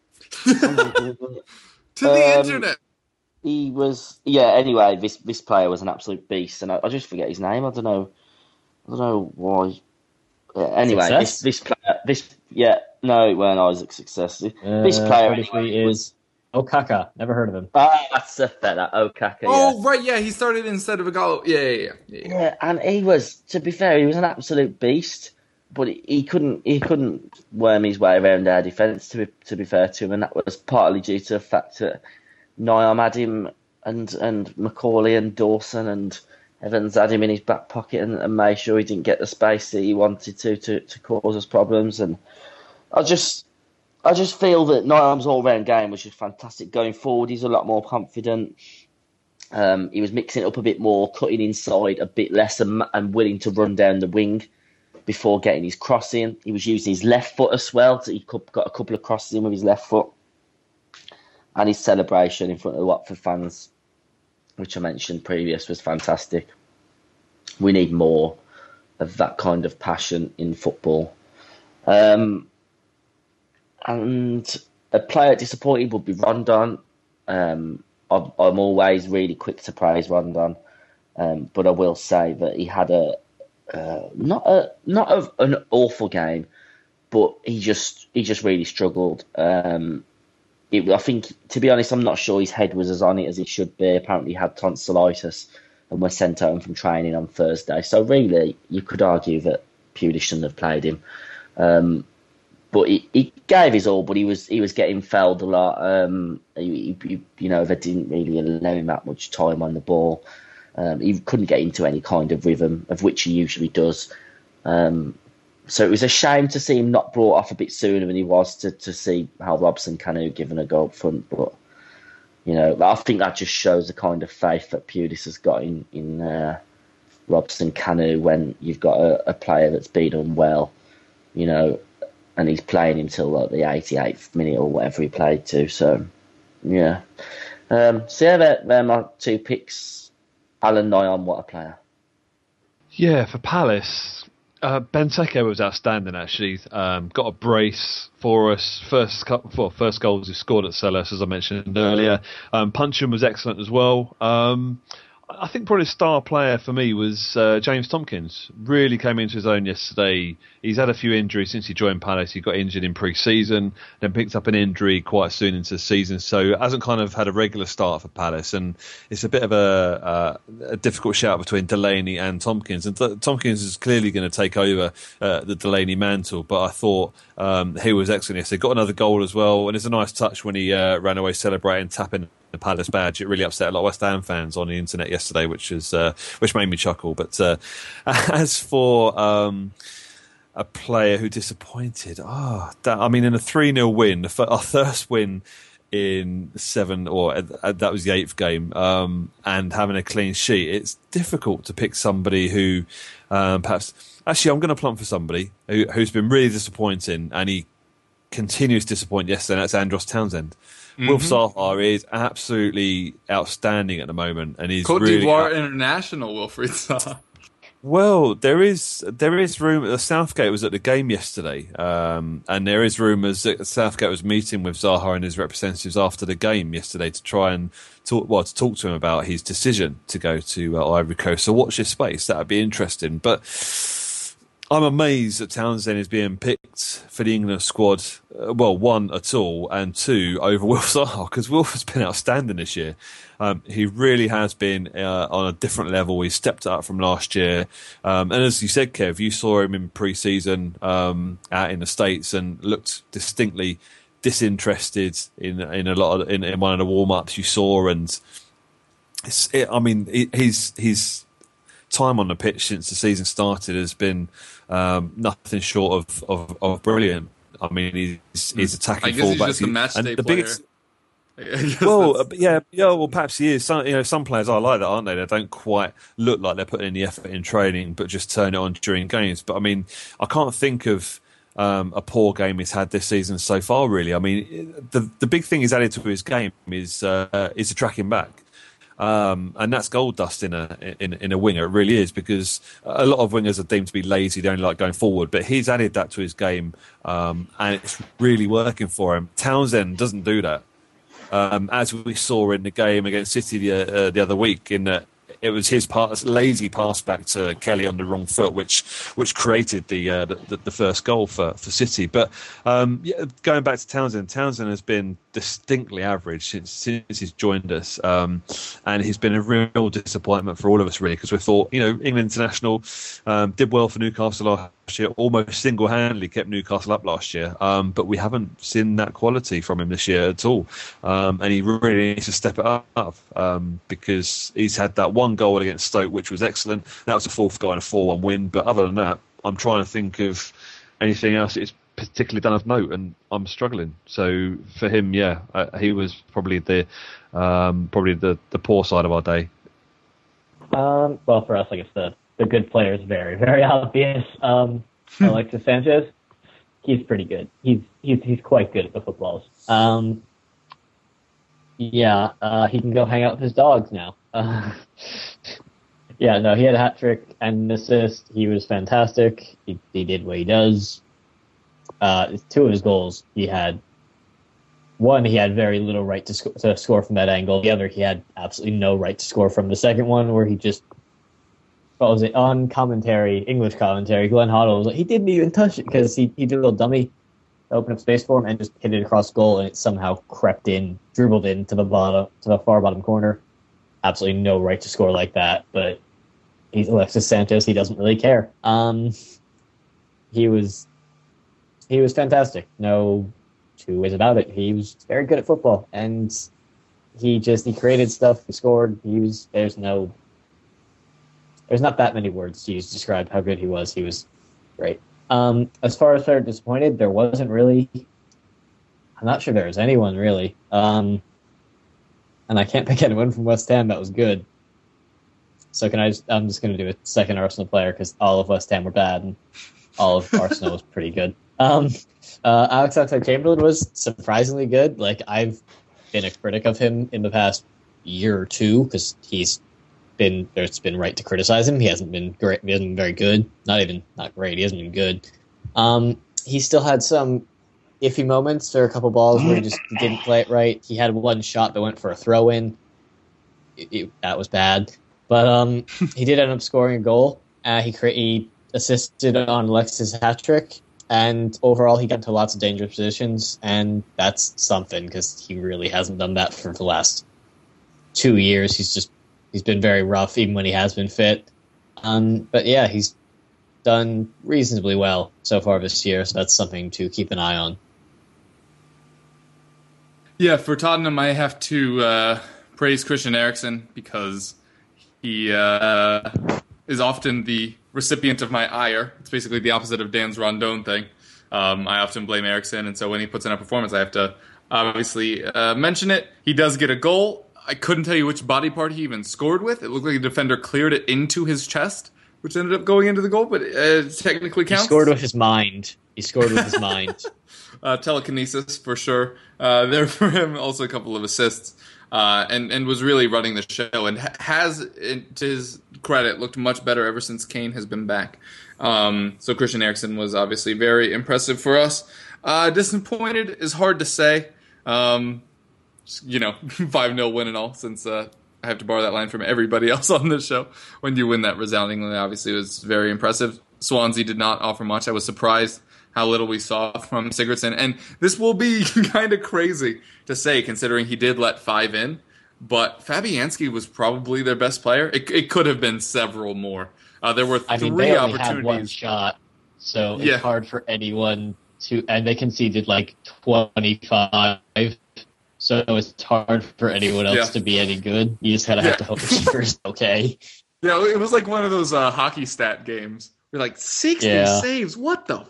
To the internet. He was, anyway, this player was an absolute beast, and I just forget his name. I don't know why. Anyway, this player, no, it weren't Isaac's success. This player anyway, is Okaka. Never heard of him. That's a fella, Okaka. Oh, right, yeah, he started instead of Igalo. Yeah. And he was, to be fair, he was an absolute beast, but he couldn't worm his way around our defence. To be fair to him, and that was partly due to the fact that Nyam had him and Macaulay and Dawson and Evans had him in his back pocket and made sure he didn't get the space that he wanted to cause us problems. And I just feel that Nyam's all-round game was just fantastic. Going forward, he's a lot more confident. He was mixing it up a bit more, cutting inside a bit less and willing to run down the wing before getting his crossing. He was using his left foot as well. So he got a couple of crosses in with his left foot. And his celebration in front of the Watford fans, which I mentioned previous, was fantastic. We need more of that kind of passion in football. And a player disappointed would be Rondon. I'm always really quick to praise Rondon, but I will say that he had not an awful game, but he just really struggled. I think, to be honest, I'm not sure his head was as on it as it should be. Apparently he had tonsillitis and was sent home from training on Thursday. So really, you could argue that Pulis shouldn't have played him. But he gave his all, but he was getting fouled a lot. They didn't really allow him that much time on the ball. He couldn't get into any kind of rhythm, of which he usually does. So it was a shame to see him not brought off a bit sooner than he was to see how Robson-Kanu given a go up front. But, I think that just shows the kind of faith that Pulis has got in Robson-Kanu when you've got a player that's been unwell, and he's playing until like the 88th minute or whatever he played to. So, yeah. They're my two picks. Alan Nyon, what a player. Yeah, for Palace, Benteke was outstanding, actually. Got a brace for us. First goals he scored at Selhurst, as I mentioned earlier. Puncheon was excellent as well. I think probably star player for me was James Tomkins. Really came into his own yesterday. He's had a few injuries since he joined Palace. He got injured in pre-season, then picked up an injury quite soon into the season, so hasn't kind of had a regular start for Palace. And it's a bit of a difficult shout between Delaney and Tomkins. And Tomkins is clearly going to take over the Delaney mantle, but I thought he was excellent yesterday. Got another goal as well, and it's a nice touch when he ran away celebrating, tapping the Palace badge. It really upset a lot of West Ham fans on the internet yesterday, which made me chuckle. But as for a player who disappointed, in a 3-0 win, our first win in 7, or that was the 8th game, and having a clean sheet, it's difficult to pick somebody who perhaps. Actually, I'm going to plump for somebody who's been really disappointing, and he continues to disappoint yesterday, and that's Andros Townsend. Mm-hmm. Wilf Zaha is absolutely outstanding at the moment, and he's Côte really d'Ivoire international Wilfried Zaha. Well, there is rumour. Southgate was at the game yesterday, and there is rumours that Southgate was meeting with Zaha and his representatives after the game yesterday to try and talk to him about his decision to go to Ivory Coast. So watch this space; that would be interesting. But I'm amazed that Townsend is being picked for the England squad. One, at all, and two, over Wilf Zaha, because Wilf has been outstanding this year. He really has been on a different level. He stepped up from last year. And as you said, Kev, you saw him in pre-season out in the States and looked distinctly disinterested in one of the warm-ups you saw. And his time on the pitch since the season started has been nothing short of brilliant. I mean, he's attacking I guess fullback. He's just a match day player. Well, perhaps he is. Some players are like that, aren't they? They don't quite look like they're putting in the effort in training, but just turn it on during games. But I mean, I can't think of a poor game he's had this season so far. Really, I mean, the big thing he's added to his game is the tracking back. And that's gold dust in a winger. It really is, because a lot of wingers are deemed to be lazy. They only like going forward, but he's added that to his game, and it's really working for him. Townsend doesn't do that, as we saw in the game against City the other week. In that it was his lazy pass back to Kelly on the wrong foot, which created the first goal for City. But going back to Townsend has been distinctly average since he's joined us, and he's been a real disappointment for all of us, really, because we thought, England international, did well for Newcastle last year, almost single-handedly kept Newcastle up last year, but we haven't seen that quality from him this year at all, and he really needs to step it up, because he's had that one goal against Stoke, which was excellent. That was a fourth goal and a 4-1 win, but other than that, I'm trying to think of anything else that's particularly done of note, and I'm struggling. So for him, he was probably the poor side of our day. Well, for us, I guess the good player is very, very obvious. Alexis Sanchez, he's pretty good. He's quite good at the footballs. He can go hang out with his dogs now. He had a hat trick and an assist. He was fantastic. He did what he does. 2 of his goals, he had very little right to score from that angle. The other, he had absolutely no right to score from. The second one, where he just, on English commentary, Glenn Hoddle was like, he didn't even touch it, because he did a little dummy to open up space for him and just hit it across goal, and it somehow dribbled in to the far bottom corner. Absolutely no right to score like that, but he's Alexis Sanchez. He doesn't really care. He was fantastic. No two ways about it. He was very good at football, and he created stuff. He scored. There's not that many words to use to describe how good he was. He was great. As far as player disappointed, there wasn't really. I'm not sure there was anyone really. And I can't pick anyone from West Ham that was good. So I'm just going to do a second Arsenal player because all of West Ham were bad and all of Arsenal was pretty good. Alex Oxlade-Chamberlain was surprisingly good. Like, I've been a critic of him in the past year or two because it's been right to criticize him. He hasn't been great. He hasn't been very good. Not great. He hasn't been good. He still had some iffy moments. There were a couple balls where he didn't play it right. He had one shot that went for a throw-in. That was bad. But he did end up scoring a goal. He assisted on Alexis' hat-trick. And overall, he got into lots of dangerous positions. And that's something because he really hasn't done that for the last 2 years. He's been very rough even when he has been fit. But yeah, he's done reasonably well so far this year. So that's something to keep an eye on. Yeah, for Tottenham, I have to praise Christian Eriksen because he is often the recipient of my ire. It's basically the opposite of Dan's Rondon thing. I often blame Eriksen, and so when he puts in a performance, I have to obviously mention it. He does get a goal. I couldn't tell you which body part he even scored with. It looked like a defender cleared it into his chest, which ended up going into the goal, but it technically counts. He scored with his mind. Telekinesis, for sure. There for him, also a couple of assists. And was really running the show and has, to his credit, looked much better ever since Kane has been back. So Christian Eriksen was obviously very impressive for us. Disappointed is hard to say. 5-0 win and all, since I have to borrow that line from everybody else on this show. When you win that resoundingly, obviously it was very impressive. Swansea did not offer much. I was surprised how little we saw from Sigurdsson. And this will be kind of crazy to say, considering he did let 5 in. But Fabianski was probably their best player. It could have been several more. There were three they only opportunities. had one shot, so it's hard for anyone to... And they conceded like 25, so it's hard for anyone else to be any good. You just kind of have to hope the keeper is okay. Yeah, it was like one of those hockey stat games. You're like, 60 saves? What? But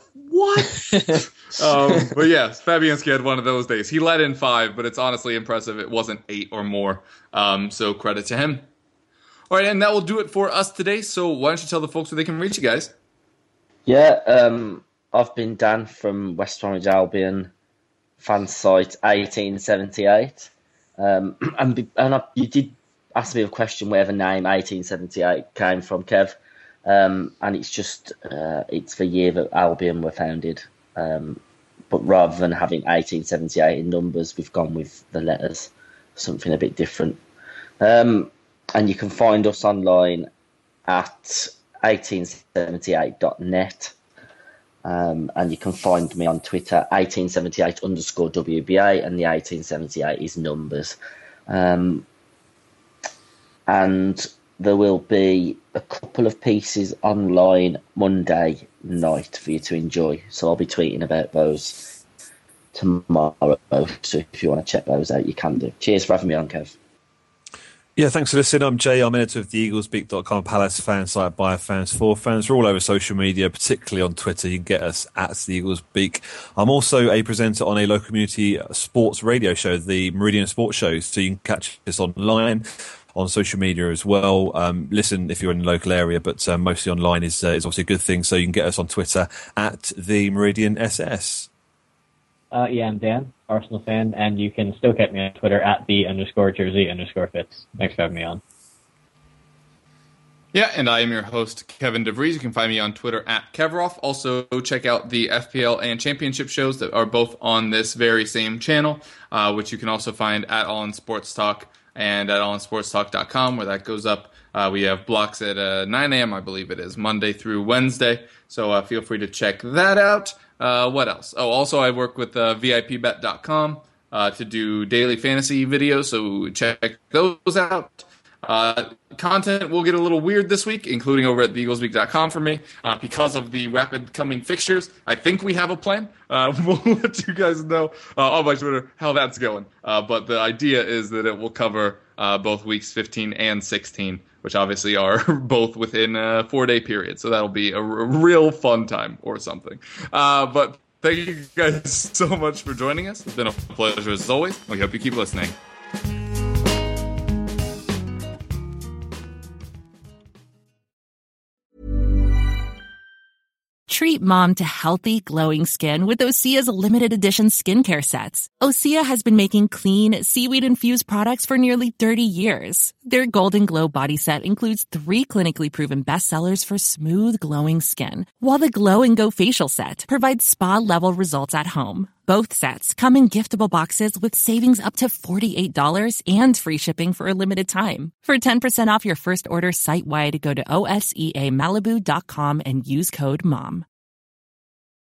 yeah, Fabianski had one of those days. He let in 5, but it's honestly impressive it wasn't 8 or more. So credit to him. All right, and that will do it for us today. So why don't you tell the folks where they can reach you guys? Yeah, I've been Dan from West Bromwich Albion fan site 1878. You did ask me a question where the name 1878 came from, Kev. And it's just, it's the year that Albion were founded. But rather than having 1878 in numbers, we've gone with the letters, something a bit different. And you can find us online at 1878.net. And you can find me on Twitter, 1878_WBA, and the 1878 is numbers. And there will be a couple of pieces online Monday night for you to enjoy. So I'll be tweeting about those tomorrow. So if you want to check those out, you can do. Cheers for having me on, Kev. Yeah, thanks for listening. I'm Jay. I'm editor of the eaglesbeak.com, Palace fan site by fans for fans. We're all over social media, particularly on Twitter. You can get us at the Eagles Beak. I'm also a presenter on a local community sports radio show, the Meridian Sports Show. So you can catch us online, on social media as well. Listen if you're in the local area, but mostly online is obviously a good thing. So you can get us on Twitter at the Meridian SS. I'm Dan, Arsenal fan, and you can still get me on Twitter at @the_jersey_fits. Thanks for having me on. Yeah, and I am your host, Kevin DeVries. You can find me on Twitter at Kevroff. Also, check out the FPL and Championship shows that are both on this very same channel, which you can also find at All In Sports Talk and at allinsportstalk.com, where that goes up. We have blocks at 9 a.m., I believe it is, Monday through Wednesday. So feel free to check that out. What else? Oh, also I work with VIPbet.com to do daily fantasy videos, so check those out. Content will get a little weird this week, including over at theeaglesweek.com for me, because of the rapid coming fixtures. I think we have a plan. We'll let you guys know on my Twitter how that's going. But the idea is that it will cover both weeks 15 and 16, which obviously are both within a 4-day period. So that'll be a real fun time or something. But thank you guys so much for joining us. It's been a pleasure as always. We hope you keep listening. Treat mom to healthy, glowing skin with Osea's limited edition skincare sets. Osea has been making clean, seaweed-infused products for nearly 30 years. Their Golden Glow body set includes 3 clinically proven bestsellers for smooth, glowing skin, while the Glow and Go facial set provides spa-level results at home. Both sets come in giftable boxes with savings up to $48 and free shipping for a limited time. For 10% off your first order site-wide, go to OSEAMalibu.com and use code MOM.